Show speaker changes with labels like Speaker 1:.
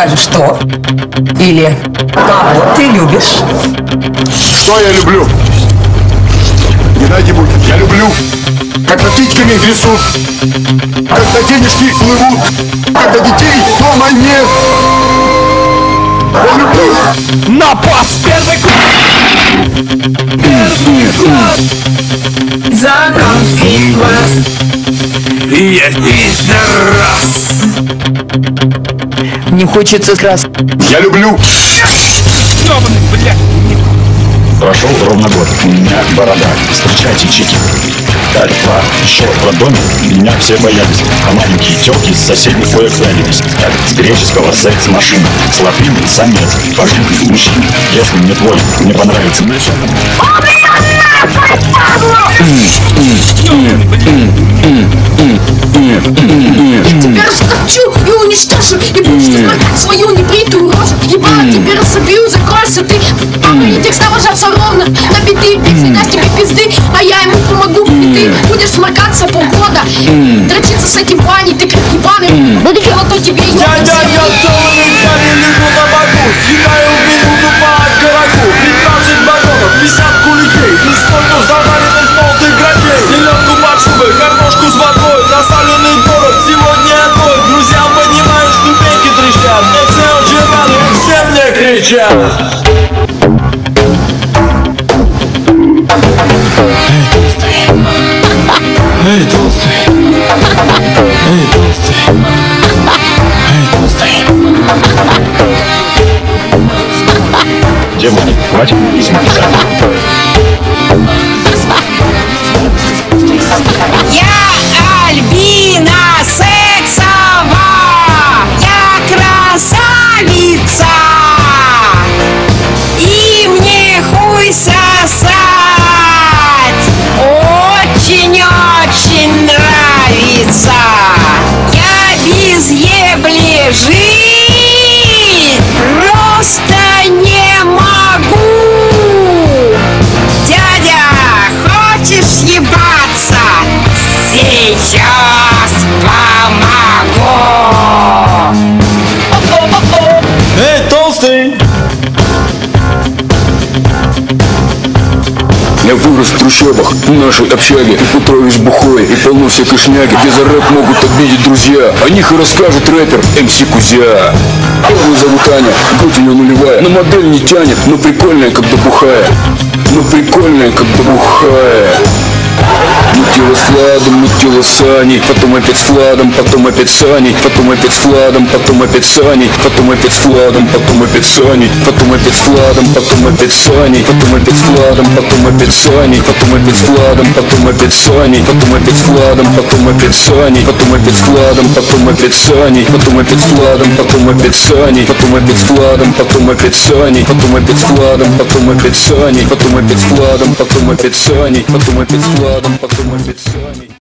Speaker 1: скажешь, что? Или кого ты любишь?
Speaker 2: Что я люблю? Геннадий Букин, я люблю, когда птичками трясут, когда денежки плывут, когда детей дома нет. Я люблю.
Speaker 3: На пас первый
Speaker 4: Законский глаз.
Speaker 3: И я раз.
Speaker 1: Мне хочется крас.
Speaker 2: Я люблю.
Speaker 3: Ёбаный, блядь.
Speaker 5: Прошел ровно год, у меня борода. Встречайте чики. Так, еще в доме меня все боялись. А маленькие тёлки с соседних коек кланялись. Так, с греческого секс-машины. Слопильный самец, пожитый мужчина. Если мне твой не понравится,
Speaker 4: Тебя растопчу и уничтожу, и будешь смотреть свою небритую рожу. Ебало тебя разобью, закройся ты. Текст ложатся ровно на биты. Песни даст тебе пизды, а я ему помогу. И ты будешь сморкаться полгода, дрочиться с этим Ваней, ты как ебаный. Буду делать то тебе и
Speaker 3: Я целыми днями лягу на боку. Съедаю минуту по окороку. 15 батонов, 50 куликей и столько заваленных толстых грабей. Селедку под шубой, картошку с водой, засаленный город, сегодня одной. Друзья поднимают ступеньки, трещат. Мне все очень рады, все мне кричат. Эй, толстый. Эй, толстый. Эй, толстый.
Speaker 5: девушки, хватит писем писать.
Speaker 6: Я Альбина Сексова, я красавица, и мне хуй сосать очень-очень нравится. Я без ебли жить просто не могу. Дядя, хочешь съебаться? Сейчас помогу.
Speaker 3: Эй, толстый!
Speaker 7: Я вырос в трущобах, в нашей общаге. И Петрович бухой, и полно всякой шняги. Где за рэп могут обидеть друзья. О них и расскажет рэпер МС Кузя. Первую зовут Аня, грудь у нее нулевая. На модель не тянет, но прикольная, когда бухая. Но прикольная, когда бухая. Мутила с Владом, мутила с Аней. Потом опять с Владом, потом опять с Аней. Потом опять с Владом, потом опять с Аней. Потом опять с Владом, потом опять с Аней. Потом опять с Владом, потом опять с Аней. Потом опять с Владом, потом опять с Аней. Потом опять с Владом, потом опять с Аней. Потом опять с Владом, потом опять с Аней. Потом опять с Владом, потом опять с Аней. Потом опять с Владом, потом опять с Аней. Потом опять с Владом, потом опять с Аней. Потом опять с Владом, потом опять с Аней. Потом опять с Владом, потом опять с Аней. Потом опять с Владом, потом опять с Аней.